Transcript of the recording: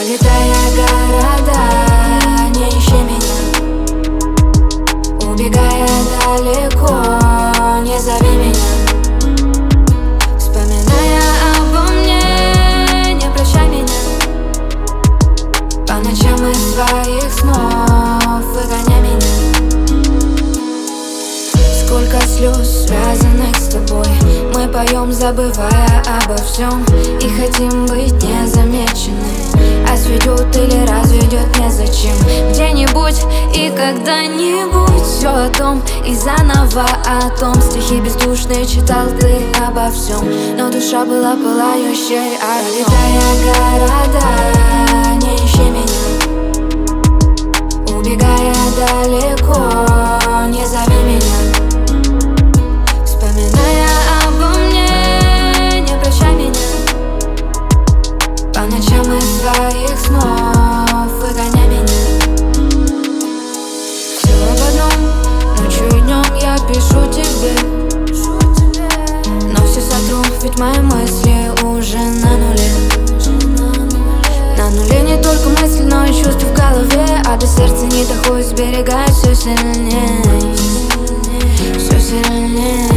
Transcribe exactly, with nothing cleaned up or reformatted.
Пролетая города, не ищи меня. Убегая далеко, не зови меня. Вспоминая обо мне, не прощай меня. По ночам из своих снов выгоняй меня. Сколько слез, связанных с тобой, мы поем, забывая обо всем, и хотим быть незамечены. А сведет или разведет незачем. Где-нибудь и когда-нибудь все о том и заново о том. Стихи бездушные читал ты обо всем, но душа была пылающей огнем. Пролетая города, не ищи меня. Убегая далеко, не зови меня. Вспоминая обо мне, не прощай меня. По ночам из своих снов выгоняй меня. Все об одном, ночью и днем я пишу тебе, но все сотру, ведь мои мысли уже на нуле. На нуле не только мысли, но и чувства в голове, а до сердца не доходит, сберегаю все сильнее, все сильнее.